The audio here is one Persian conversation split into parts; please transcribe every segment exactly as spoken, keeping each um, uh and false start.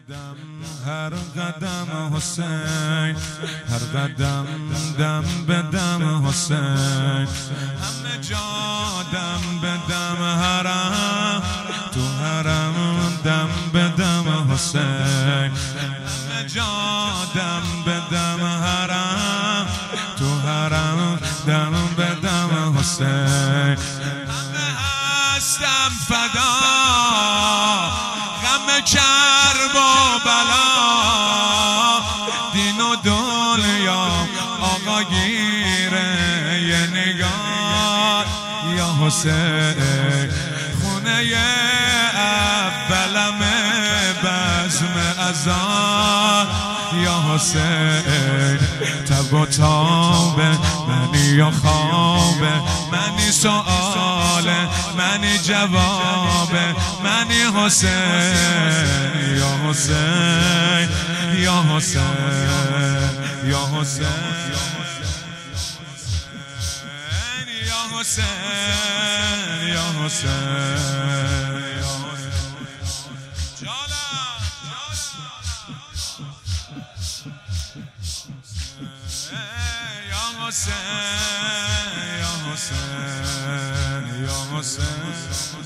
قدم هر قدم حسین، هر قدم دم به دم حسین، همه جا دم به دم حرم، تو حرم دم به دم حسین، همه جا دم به دم حرم، تو حرم دم به دم حسین، همه هستم فدا غم کرب و بلا، دین و دنیا آقا گیره یه نگاه یا حسین، خونه اولم بزم ازان یا حسین، تب و تاب منی یا خواب منی، سؤال منی جواب منی، حسین یا حسین یا حسین یا حسین یا حسین یا حسین یا حسین یا حسین یا حسین،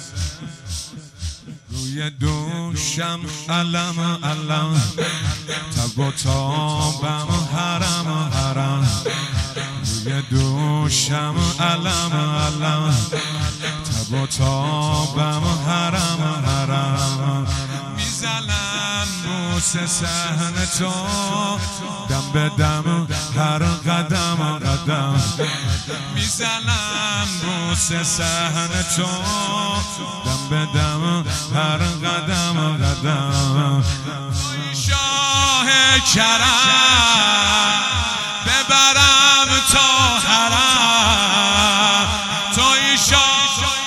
روی دوشم علم علم، تب و تابم حرم حرم، روی دوشم علم علم، تب و تابم حرم حرم، میزنم بوس صحن تو دم به دم هر قدم قدم، میزنم بوس صحن تو دم به دم هر قدم قدم، شاه کرم ببرم تا حرم، توی شاه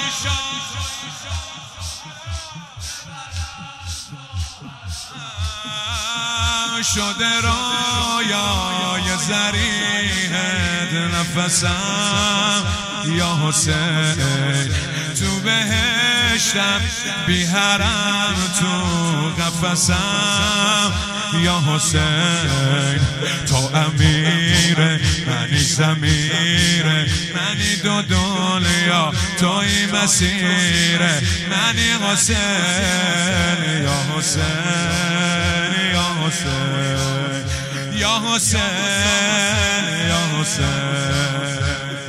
شده رویای زریحت نفسم یا حسین، تو بهشتم بی حرم تو قفسم یا حسین، تو امیر منی زمیر منی، دو دنیا توی مسیر منی، حسین یا حسین یا حسین یا حسین یا حسین،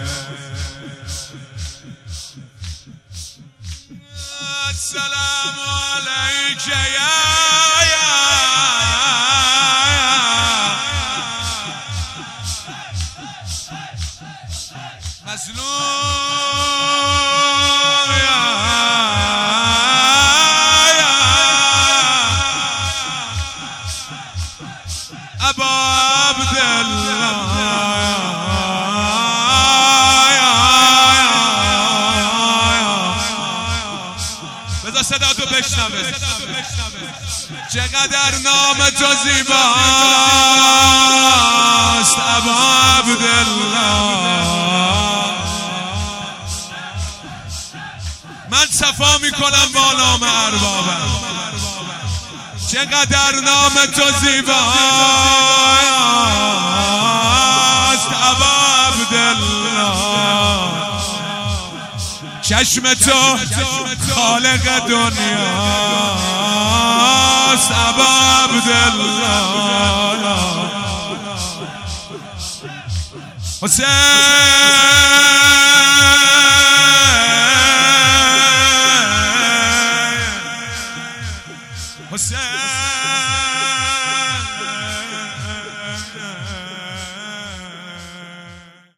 السلام علیک یا مظلوم ابا عبدالله، بذار صدا تو بشنوه، چقدر نام تو زیباست ابا عبدالله، من صفا میکنم با نام اربابم، چقدر نام تو زیباست ابا عبدالله، چشم تو خالق دنیاست ابا عبدالله، حسین